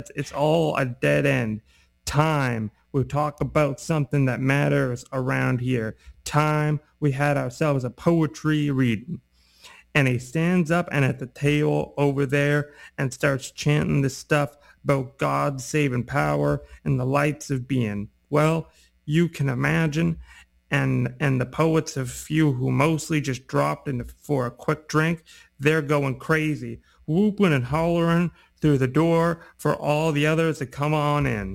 It's all a dead end. Time. We talk about something that matters around here. Time. We had ourselves a poetry reading. And he stands up and at the table over there and starts chanting this stuff about God's saving power and the lights of being. Well, you can imagine. And the poets of few who mostly just dropped in for a quick drink, they're going crazy, whooping and hollering through the door for all the others to come on in.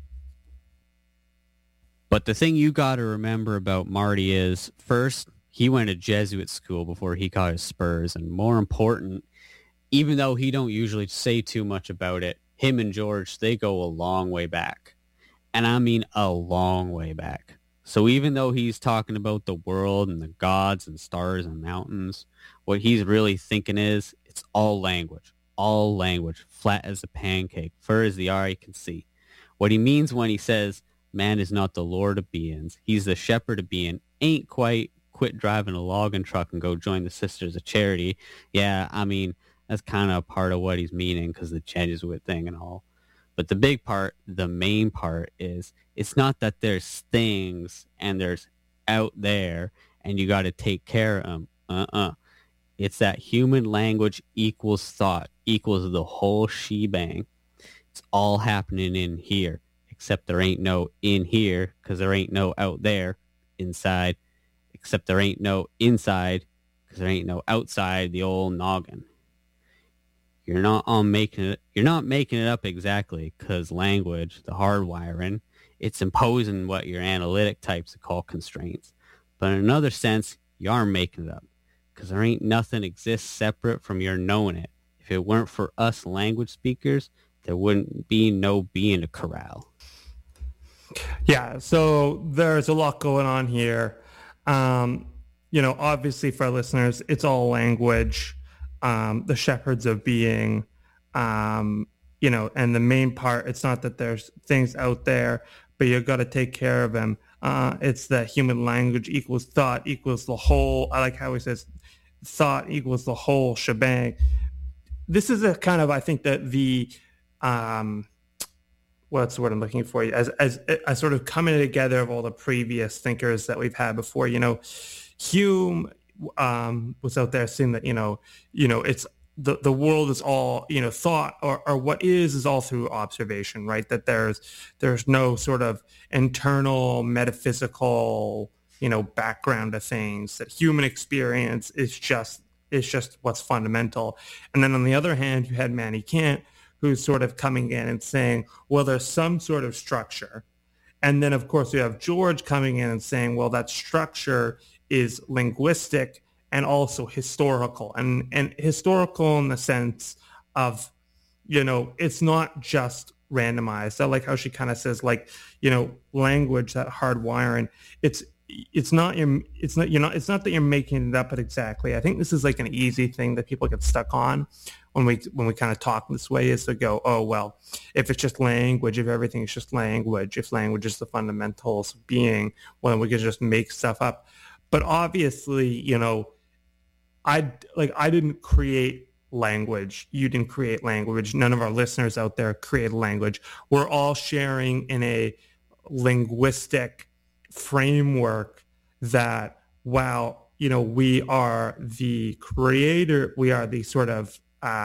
But the thing you got to remember about Marty is, first, he went to Jesuit school before he got his spurs, and more important, even though he don't usually say too much about it, him and George, they go a long way back. And I mean a long way back. So even though he's talking about the world and the gods and stars and mountains, what he's really thinking is it's all language, flat as a pancake, fur as the eye can see. What he means when he says man is not the Lord of beings, he's the shepherd of being, ain't quite quit driving a logging truck and go join the Sisters of Charity. Yeah, I mean, that's kind of a part of what he's meaning because the Jesuit thing and all. But the big part, the main part is it's not that there's things and there's out there and you got to take care of them. It's that human language equals thought, equals the whole shebang. It's all happening in here, except there ain't no in here because there ain't no out there inside, except there ain't no inside because there ain't no outside the old noggin. You're not making it up exactly because language, the hardwiring, it's imposing what your analytic types call constraints. But in another sense, you are making it up because there ain't nothing exists separate from your knowing it. If it weren't for us language speakers, there wouldn't be no being a corral. Yeah, so there's a lot going on here. Obviously for our listeners, it's all language. The shepherds of being, and the main part, it's not that there's things out there, but you got to take care of them. It's that human language equals thought equals the whole. I like how he says thought equals the whole shebang. This is a kind of, I think that what's the word I'm looking for? As a sort of coming together of all the previous thinkers that we've had before. Hume was out there saying that it's the world is all thought or what is all through observation, right? That there's no sort of internal metaphysical background to things. That human experience is just what's fundamental. And then on the other hand, you had Manny Kant, who's sort of coming in and saying, well, there's some sort of structure. And then, of course, you have George coming in and saying, well, that structure is linguistic and also historical. And historical in the sense of, it's not just randomized. I like how she kind of says, language, that hard wiring, it's not that you're making it up exactly. I think this is like an easy thing that people get stuck on when we kind of talk this way, is to go, oh, well, if it's just language, if everything is just language, if language is the fundamentals of being, well, then we could just make stuff up. But obviously, I didn't create language. You didn't create language. None of our listeners out there created language. We're all sharing in a linguistic framework that, while we are the creator, we are the sort of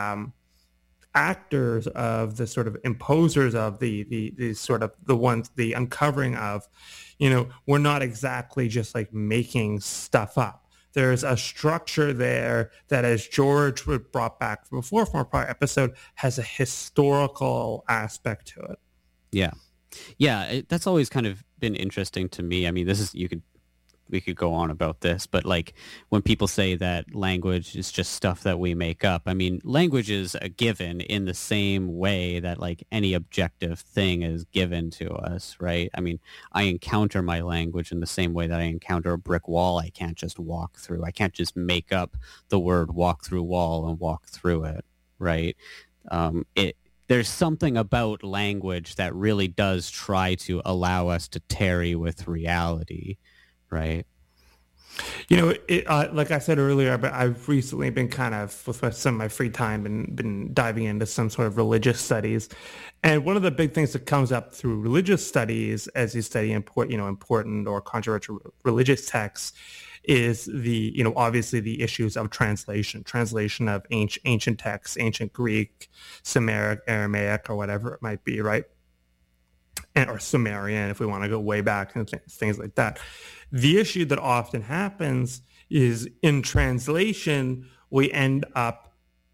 actors of the sort of imposers of the sort of the ones, the uncovering of, we're not exactly just like making stuff up. There's a structure there that, as George brought back from before from a prior episode, has a historical aspect to it. Yeah, that's always kind of been interesting to me. I mean, we could go on about this, but like when people say that language is just stuff that we make up, I mean, language is a given in the same way that like any objective thing is given to us, right? I mean, I encounter my language in the same way that I encounter a brick wall. I can't just walk through. I can't just make up the word walk through wall and walk through it, right? There's something about language that really does try to allow us to tarry with reality, right? Like I said earlier, but I've recently been kind of, with some of my free time, been diving into some sort of religious studies. And one of the big things that comes up through religious studies as you study important or controversial religious texts is obviously the issues of translation of ancient texts, ancient Greek, Sumeric, Aramaic, or whatever it might be, right? Or Sumerian, if we want to go way back, and things like that. The issue that often happens is in translation, we end up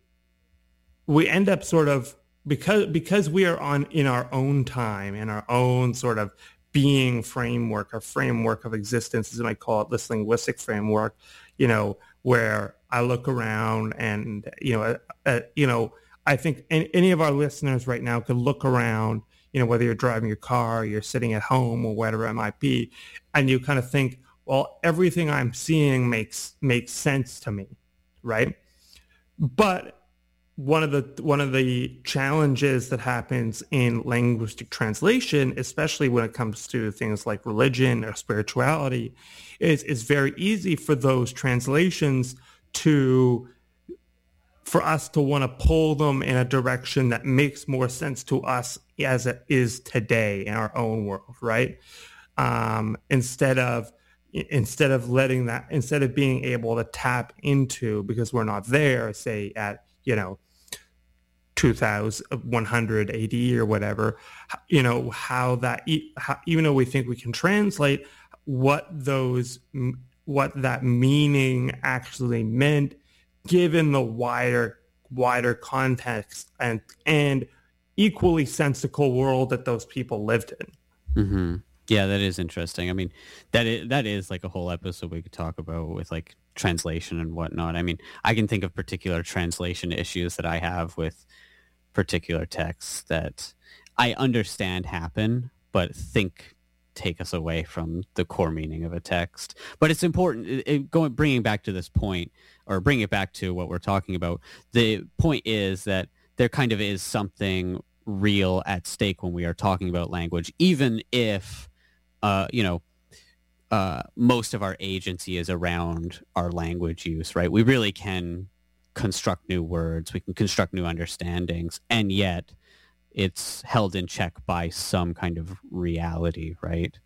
sort of, because we are in our own time, in our own sort of being framework, or framework of existence, as I might call it, this linguistic framework, where I look around and, I think any of our listeners right now could look around, whether you're driving your car, or you're sitting at home, or whatever it might be, and you kind of think, well, everything I'm seeing makes sense to me, right? But one of the challenges that happens in linguistic translation, especially when it comes to things like religion or spirituality, is it's very easy for those translations for us to want to pull them in a direction that makes more sense to us as it is today in our own world, right? Instead of being able to tap into, because we're not there, say at 2100 AD or whatever, how even though we think we can translate what that meaning actually meant, given the wider context and equally sensical world that those people lived in. Mm-hmm. Yeah, that is interesting. I mean, that is like a whole episode we could talk about with like translation and whatnot. I mean, I can think of particular translation issues that I have with particular texts that I understand happen, but take us away from the core meaning of a text. But it's important, bringing back to this point, or bring it back to what we're talking about. The point is that there kind of is something real at stake when we are talking about language, even if, most of our agency is around our language use, right? We really can construct new words, we can construct new understandings, and yet it's held in check by some kind of reality, right?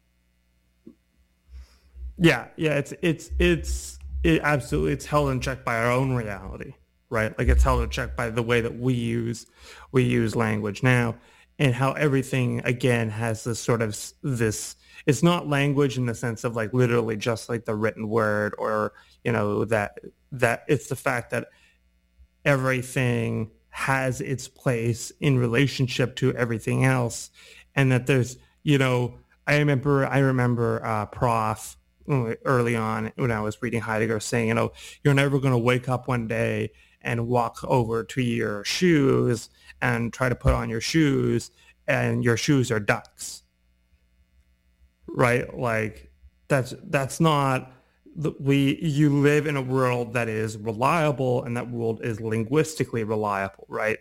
Yeah, it's absolutely, it's held in check by our own reality, right? Like it's held in check by the way that we use language now, and how everything again has this sort of this. It's not language in the sense of like literally just like the written word, or that it's the fact that everything has its place in relationship to everything else, and that there's I remember Prof early on when I was reading Heidegger saying, you're never going to wake up one day and walk over to your shoes and try to put on your shoes and your shoes are ducks, right? Like that's not, you live in a world that is reliable, and that world is linguistically reliable, right?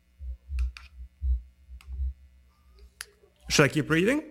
Should I keep reading?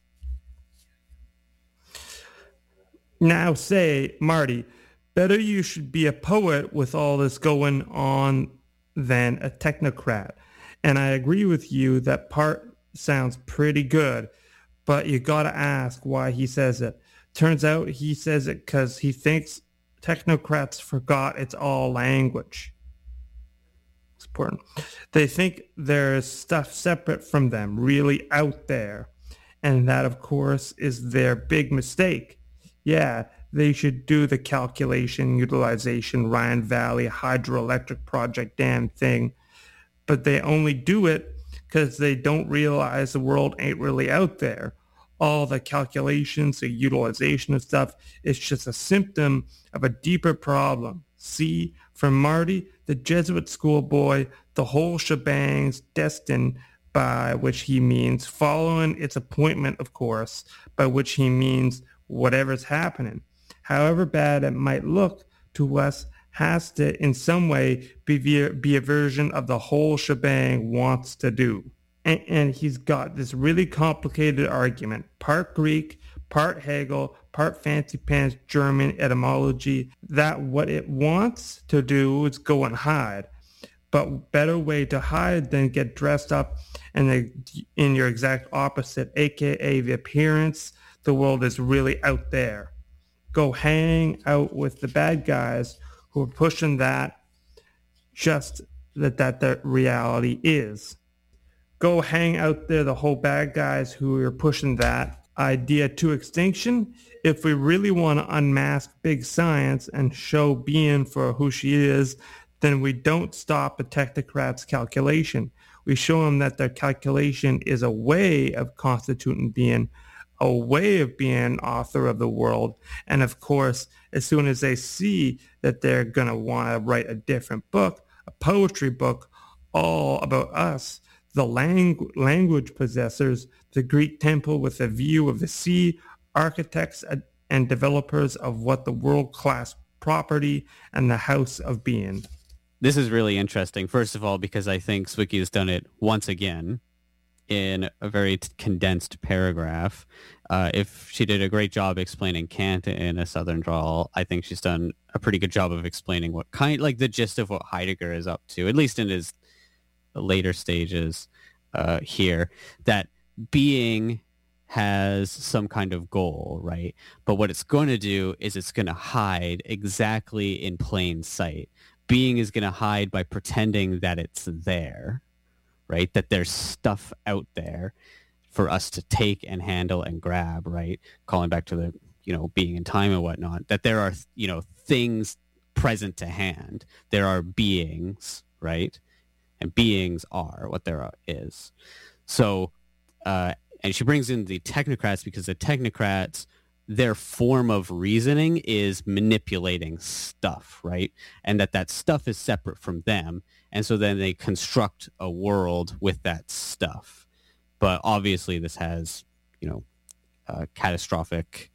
Now say, Marty, better you should be a poet with all this going on than a technocrat. And I agree with you that part sounds pretty good, but you gotta ask why he says it. Turns out he says it because he thinks technocrats forgot it's all language. It's important. They think there's stuff separate from them, really out there. And that, of course, is their big mistake. Yeah, they should do the calculation, utilization, Rhine Valley hydroelectric project damn thing. But they only do it because they don't realize the world ain't really out there. All the calculations, the utilization of stuff, it's just a symptom of a deeper problem. See, for Marty, the Jesuit schoolboy, the whole shebang's destined, by which he means following its appointment, of course, by which he means whatever's happening, however bad it might look to us, has to in some way be a version of the whole shebang wants to do. and he's got this really complicated argument, part Greek, part Hegel, part fancy pants German etymology, that what it wants to do is go and hide. But better way to hide than get dressed up in your exact opposite, aka the appearance the world is really out there. Go hang out with the bad guys who are pushing that just that the reality is. Go hang out there, the whole bad guys who are pushing that idea to extinction. If we really want to unmask big science and show being for who she is, then we don't stop at technocrats' calculation. We show them that their calculation is a way of constituting being, a way of being author of the world. And of course, as soon as they see that they're going to want to write a different book, a poetry book, all about us, the language possessors, the Greek temple with a view of the sea, architects and developers of what the world-class property and the house of being. This is really interesting, first of all, because I think Zwicky has done it once again in a very condensed paragraph. If she did a great job explaining Kant in a Southern drawl, I think she's done a pretty good job of explaining what the gist of what Heidegger is up to, at least in his later stages here, that being has some kind of goal, right? But what it's going to do is it's going to hide exactly in plain sight. Being is going to hide by pretending that it's there, right? That there's stuff out there for us to take and handle and grab, right? Calling back to the, being in time and whatnot, that there are, things present to hand. There are beings, right? And beings are what there is. So, and she brings in the technocrats because the technocrats, their form of reasoning is manipulating stuff, right? And that stuff is separate from them. And so then they construct a world with that stuff. But obviously this has, catastrophic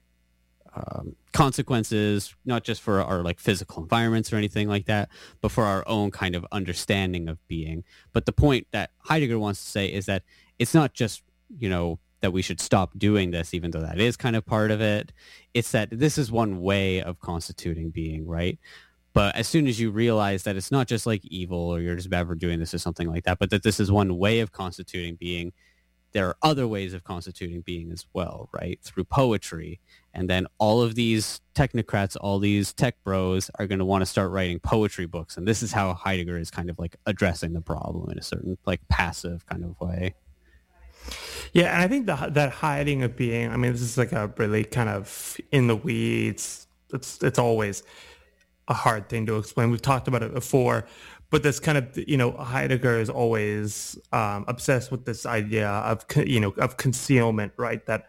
consequences, not just for our physical environments or anything like that, but for our own kind of understanding of being. But the point that Heidegger wants to say is that it's not just, that we should stop doing this, even though that is kind of part of it. It's that this is one way of constituting being, right? But as soon as you realize that it's not just evil or you're just bad for doing this or something like that, but that this is one way of constituting being, there are other ways of constituting being as well, right? Through poetry. And then all of these technocrats, all these tech bros are going to want to start writing poetry books. And this is how Heidegger is kind of addressing the problem in a certain passive kind of way. Yeah, and I think that hiding of being, this is a really kind of in the weeds. It's always a hard thing to explain. We've talked about it before, but this kind of, Heidegger is always obsessed with this idea of, of concealment, right? That,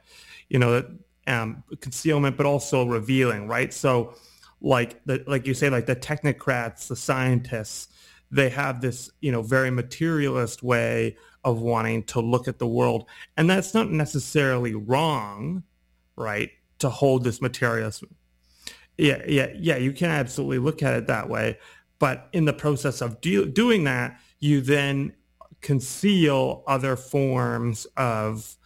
concealment, but also revealing, right? So like you say, the technocrats, the scientists, they have this, very materialist way of wanting to look at the world. And that's not necessarily wrong, right? To hold this materialist. Yeah. You can absolutely look at it that way. But in the process of doing that, you then conceal other forms of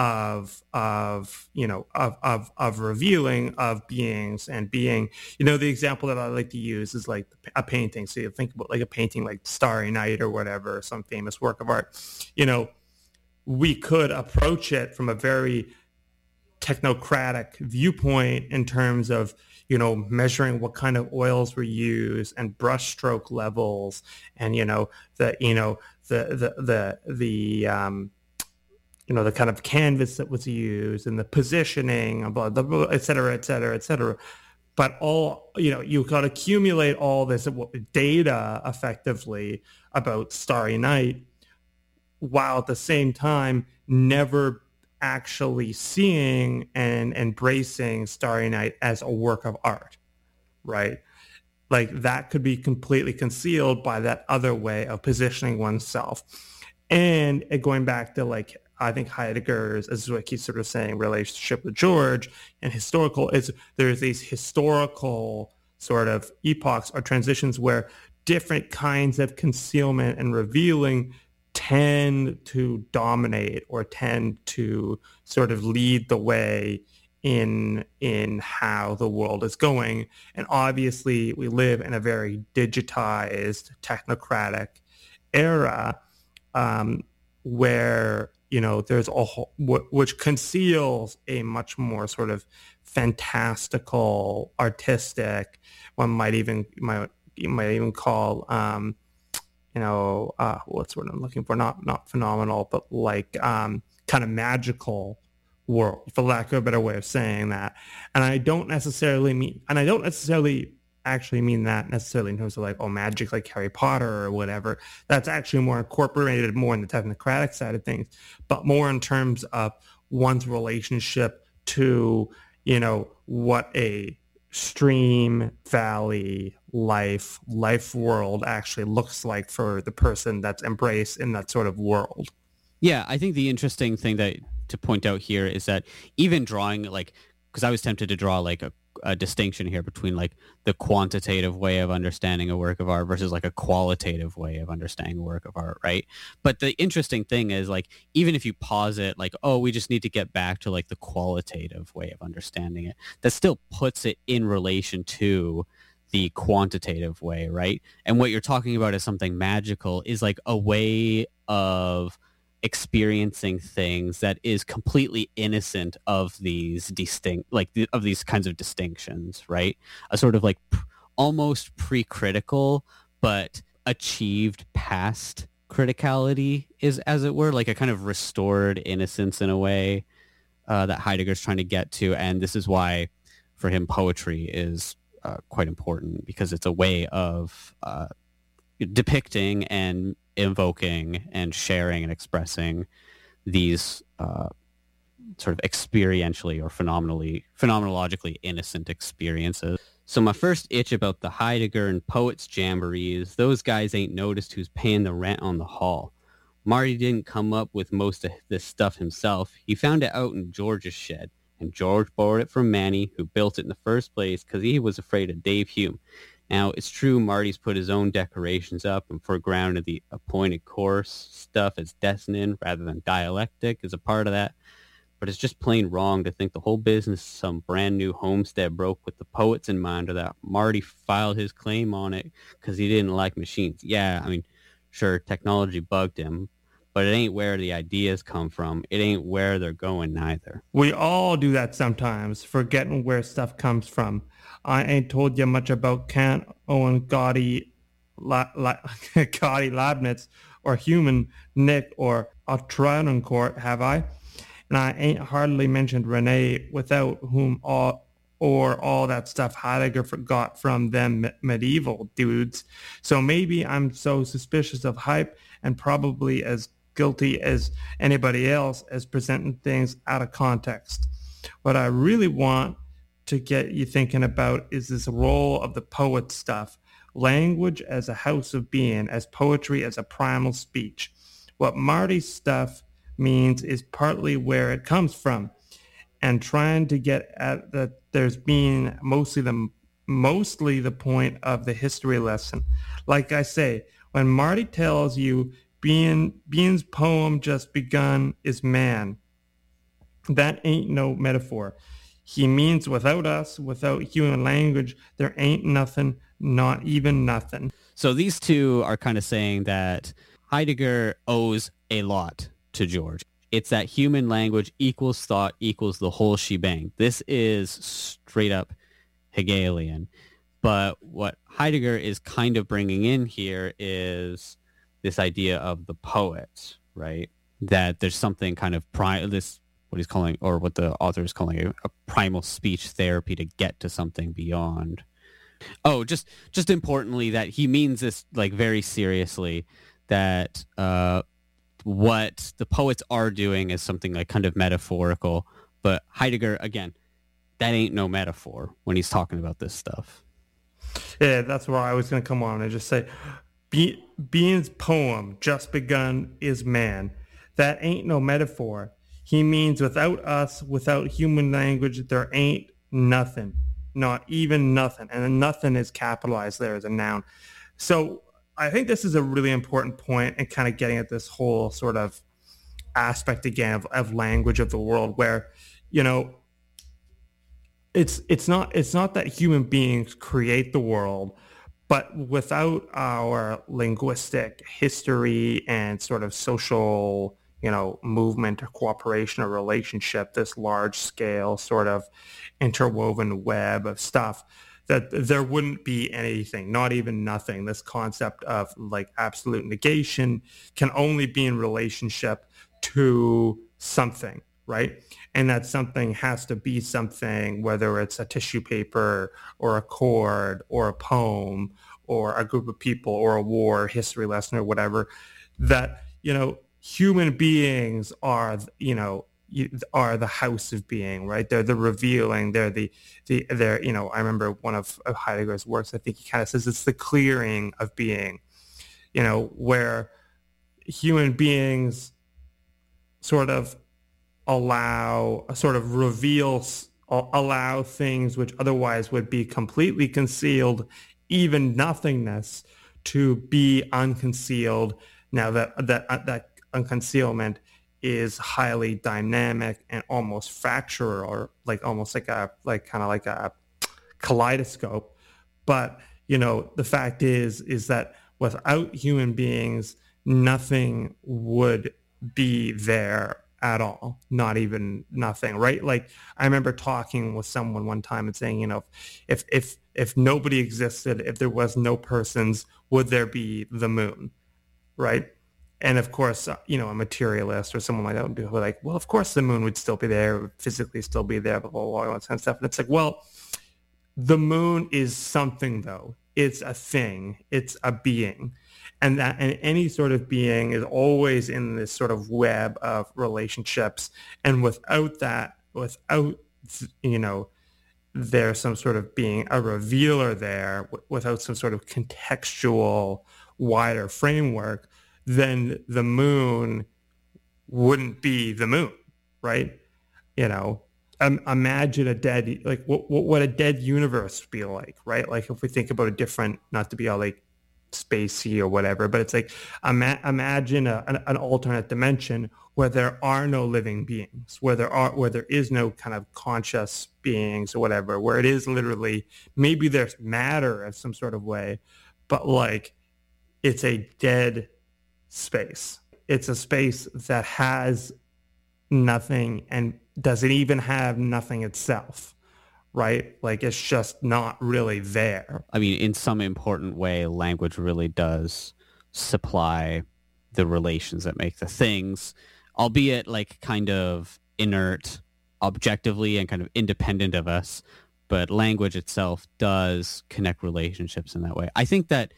revealing of beings and being. The example that I like to use is a painting. So you think about a painting like Starry Night or whatever, some famous work of art. We could approach it from a very technocratic viewpoint in terms of measuring what kind of oils were used and brushstroke levels and the kind of canvas that was used and the positioning, blah, blah, blah, et cetera, et cetera, et cetera. But you got to accumulate all this data effectively about Starry Night while at the same time never actually seeing and embracing Starry Night as a work of art, right? That could be completely concealed by that other way of positioning oneself. And going back to I think Heidegger's, as what he's sort of saying, relationship with George and historical, there's these historical sort of epochs or transitions where different kinds of concealment and revealing tend to dominate or tend to sort of lead the way in how the world is going. And obviously we live in a very digitized, technocratic era, where, you know, there's a whole, which conceals a much more sort of fantastical, artistic, one might even call, you know, what's what I'm looking for? Not phenomenal, but like kind of magical world, for lack of a better way of saying that. And I don't necessarily actually mean that necessarily in terms of like, oh, magic like Harry Potter or whatever. That's actually more incorporated more in the technocratic side of things, but more in terms of one's relationship to, you know, what a stream valley life world actually looks like for the person that's embraced in that sort of world. Yeah, I think the interesting thing that to point out here is that even drawing, like, because I was tempted to draw like a distinction here between like the quantitative way of understanding a work of art versus like a qualitative way of understanding a work of art, right? But the interesting thing is, like, even if you pause it, like, oh, we just need to get back to like the qualitative way of understanding it, that still puts it in relation to the quantitative way, right? And what you're talking about as something magical is like a way of experiencing things that is completely innocent of these of these kinds of distinctions, right? A sort of like almost pre-critical but achieved past criticality, is, as it were, like a kind of restored innocence in a way that Heidegger's trying to get to. And this is why for him poetry is quite important, because it's a way of depicting and invoking and sharing and expressing these sort of experientially or phenomenologically innocent experiences. So my first itch about the Heidegger and Poets Jamboree is those guys ain't noticed who's paying the rent on the hall. Marty didn't come up with most of this stuff himself. He found it out in George's shed, and George borrowed it from Manny, who built it in the first place because he was afraid of Dave Hume. Now, it's true Marty's put his own decorations up and foregrounded the appointed course stuff as desinent rather than dialectic is a part of that, but it's just plain wrong to think the whole business is some brand new homestead broke with the poets in mind, or that Marty filed his claim on it because he didn't like machines. Yeah, I mean, sure, technology bugged him, but it ain't where the ideas come from. It ain't where they're going neither. We all do that sometimes, forgetting where stuff comes from. I ain't told you much about Kant, Owen, Gotti, Leibniz, or Human, Nick, or Travancore, have I? And I ain't hardly mentioned Rene, without whom all that stuff Heidegger forgot from them medieval dudes. So maybe I'm so suspicious of hype and probably as guilty as anybody else as presenting things out of context. What I really want to get you thinking about is this role of the poet stuff, language as a house of being, as poetry as a primal speech. What Marty's stuff means is partly where it comes from, and trying to get at that there's being mostly the point of the history lesson. Like I say, when Marty tells you Being's poem just begun is man, that ain't no metaphor. He means without us, without human language, there ain't nothing, not even nothing. So these two are kind of saying that Heidegger owes a lot to George. It's that human language equals thought equals the whole shebang. This is straight up Hegelian. But what Heidegger is kind of bringing in here is this idea of the poet, right? That there's something kind of what he's calling, or what the author is calling, a primal speech therapy to get to something beyond. Oh, just importantly, that he means this like very seriously, that what the poets are doing is something like kind of metaphorical, but Heidegger, again, that ain't no metaphor when he's talking about this stuff. Yeah, that's where I was going to come on and just say, Being's poem, just begun is man. That ain't no metaphor. He means without us, without human language, there ain't nothing, not even nothing. And then nothing is capitalized there as a noun. So I think this is a really important point and kind of getting at this whole sort of aspect again of language of the world where, you know, it's not that human beings create the world, but without our linguistic history and sort of social, you know, movement or cooperation or relationship, this large scale sort of interwoven web of stuff, that there wouldn't be anything, not even nothing. This concept of like absolute negation can only be in relationship to something, right? And that something has to be something, whether it's a tissue paper or a chord or a poem or a group of people or a war, history lesson or whatever, that, you know, human beings are, you know, are the house of being, right? They're the revealing. They're, you know, I remember one of Heidegger's works, I think he kind of says it's the clearing of being, you know, where human beings sort of allow things which otherwise would be completely concealed, even nothingness, to be unconcealed. Now that unconcealment is highly dynamic and almost fractural, or like almost like a kaleidoscope. But, you know, the fact is that without human beings, nothing would be there at all, not even nothing, right? Like I remember talking with someone one time and saying, you know, if nobody existed, if there was no persons, would there be the moon, right? And of course, you know, a materialist or someone like that would be like, well, of course the moon would still be there, would physically still be there, blah, blah, blah, all that kind of stuff. And it's like, well, the moon is something though. It's a thing. It's a being. And any sort of being is always in this sort of web of relationships. And without that, you know, there's some sort of being a revealer there, without some sort of contextual wider framework, then the moon wouldn't be the moon, right? You know, imagine a dead, like what would a dead universe be like, right? Like if we think about a different, not to be all like spacey or whatever, but it's like imagine an alternate dimension where there are no living beings, where there is no kind of conscious beings or whatever, where it is literally, maybe there's matter of some sort of way, but like it's a dead space. It's a space that has nothing and doesn't even have nothing itself, right? Like it's just not really there. I mean, in some important way, language really does supply the relations that make the things, albeit like kind of inert objectively and kind of independent of us. But language itself does connect relationships in that way. I think that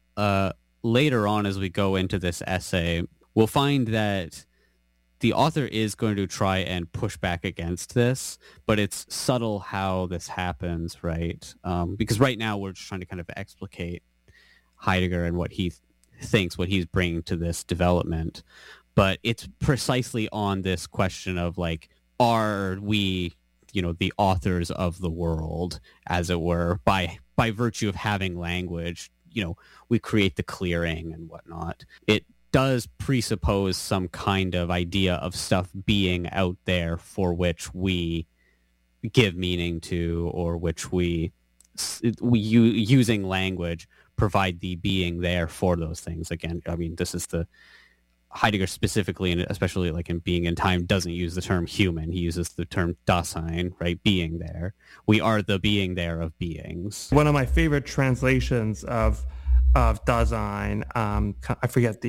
later on, as we go into this essay, we'll find that the author is going to try and push back against this, but it's subtle how this happens, right? Because right now we're just trying to kind of explicate Heidegger and what he thinks, what he's bringing to this development. But it's precisely on this question of like, are we, you know, the authors of the world, as it were, by virtue of having language? You know, we create the clearing and whatnot. It does presuppose some kind of idea of stuff being out there for which we give meaning to, or which we using language provide the being there for those things. Again, I mean, this is the Heidegger specifically, and especially like in Being and Time, doesn't use the term human. He uses the term Dasein, right? Being there. We are the being there of beings. One of my favorite translations of Dasein, I forget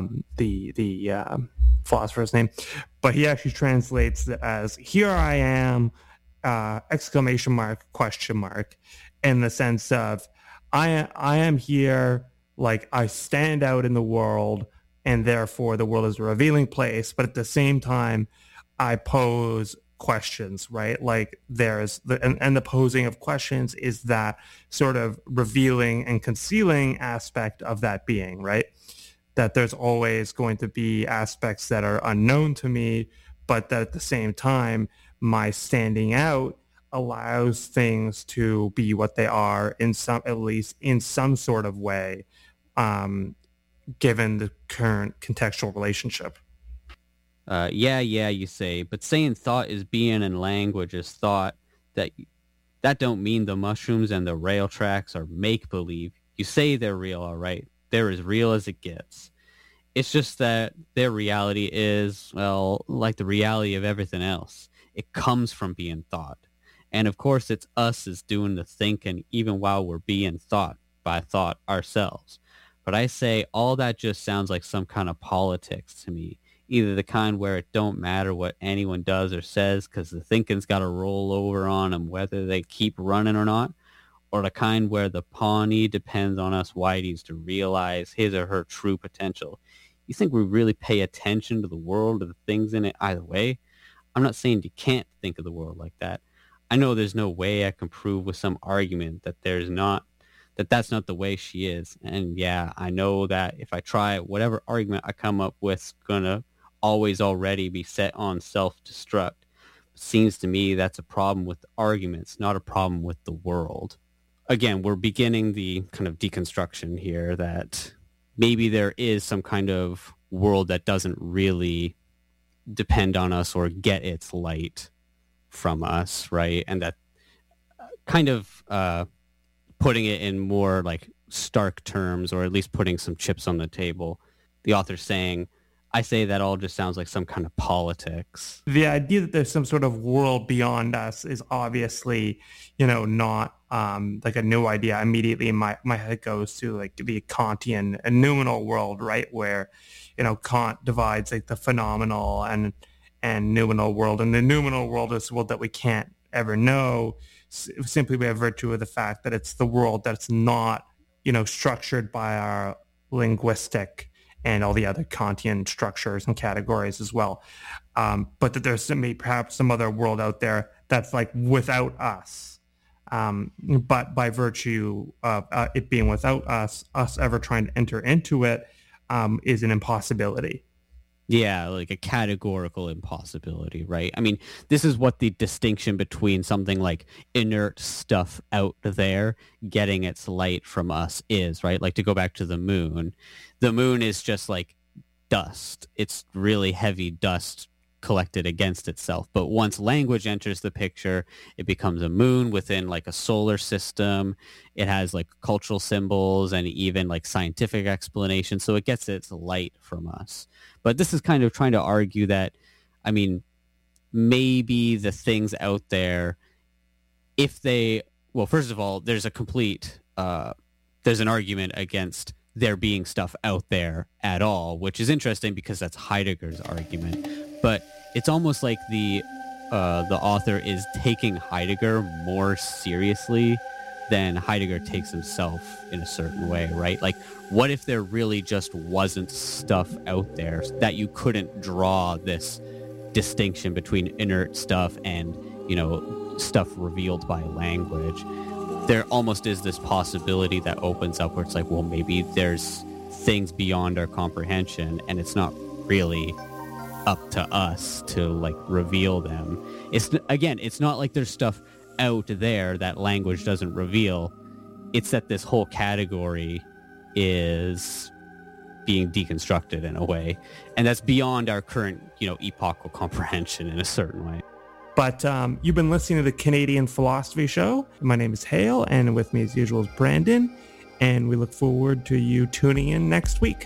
the philosopher's name, but he actually translates it as "Here I am!" Exclamation mark, question mark, in the sense of I am here, like I stand out in the world, and therefore the world is a revealing place. But at the same time, I pose questions, right? Like there's and the posing of questions is that sort of revealing and concealing aspect of that being, right? That there's always going to be aspects that are unknown to me, but that at the same time, my standing out allows things to be what they are in some, at least in some sort of way, given the current contextual relationship. Yeah, you say, but saying thought is being and language is thought, that don't mean the mushrooms and the rail tracks are make-believe. You say they're real, all right. They're as real as it gets. It's just that their reality is, well, like the reality of everything else. It comes from being thought. And of course, it's us as doing the thinking, even while we're being thought by thought ourselves. But I say all that just sounds like some kind of politics to me. Either the kind where it don't matter what anyone does or says because the thinking's got to roll over on them whether they keep running or not, or the kind where the Pawnee depends on us whiteys to realize his or her true potential. You think we really pay attention to the world or the things in it either way? I'm not saying you can't think of the world like that. I know there's no way I can prove with some argument that that's not the way she is. And yeah, I know that if I try, whatever argument I come up with is going to always already be set on self-destruct. Seems to me that's a problem with the arguments, not a problem with the world. Again, we're beginning the kind of deconstruction here that maybe there is some kind of world that doesn't really depend on us or get its light from us, right? And that kind of putting it in more like stark terms, or at least putting some chips on the table, the author's saying, I say that all just sounds like some kind of politics. The idea that there's some sort of world beyond us is obviously, not like a new idea. Immediately my head goes to like the Kantian noumenal world, right? Where, Kant divides like the phenomenal and noumenal world. And the noumenal world is the world that we can't ever know simply by virtue of the fact that it's the world that's not, structured by our linguistic and all the other Kantian structures and categories as well. But that there's perhaps some other world out there that's like without us. But by virtue of it being without us ever trying to enter into it is an impossibility. Yeah, like a categorical impossibility, right? I mean, this is what the distinction between something like inert stuff out there getting its light from us is, right? Like to go back to the moon is just like dust. It's really heavy dust collected against itself. But once language enters the picture, it becomes a moon within like a solar system. It has like cultural symbols and even like scientific explanations. So it gets its light from us. But this is kind of trying to argue that, I mean, maybe the things out there, first of all, there's an argument against there being stuff out there at all, which is interesting because that's Heidegger's argument. But it's almost like the author is taking Heidegger more seriously than Heidegger takes himself in a certain way, right? Like, what if there really just wasn't stuff out there that you couldn't draw this distinction between inert stuff and, stuff revealed by language? There almost is this possibility that opens up where it's like, well, maybe there's things beyond our comprehension and it's not really up to us to like reveal them. It's not like there's stuff out there that language doesn't reveal. It's that this whole category is being deconstructed in a way, and that's beyond our current, epochal comprehension in a certain way. But you've been listening to the Canadian Philosophy Show. My name is Hale, and with me as usual is Brandon, and we look forward to you tuning in next week.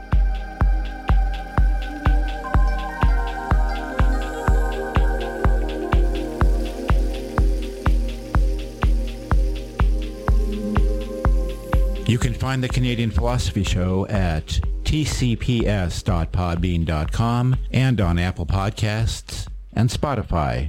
You can find the Canadian Philosophy Show at tcps.podbean.com and on Apple Podcasts and Spotify.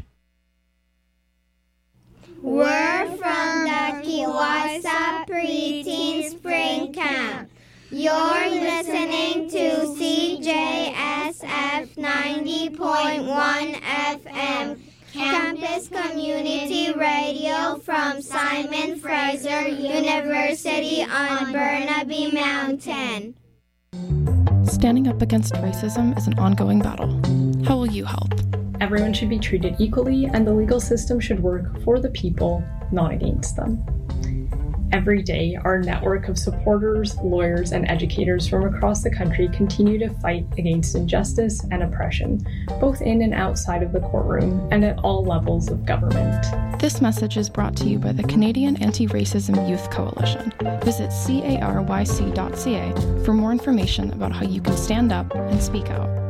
We're from the Kiwasa Preteen Spring Camp. You're listening to CJSF 90.1 FM, Campus Community Radio from Simon Fraser University on Burnaby Mountain. Standing up against racism is an ongoing battle. How will you help? Everyone should be treated equally, and the legal system should work for the people, not against them. Every day, our network of supporters, lawyers, and educators from across the country continue to fight against injustice and oppression, both in and outside of the courtroom and at all levels of government. This message is brought to you by the Canadian Anti-Racism Youth Coalition. Visit caryc.ca for more information about how you can stand up and speak out.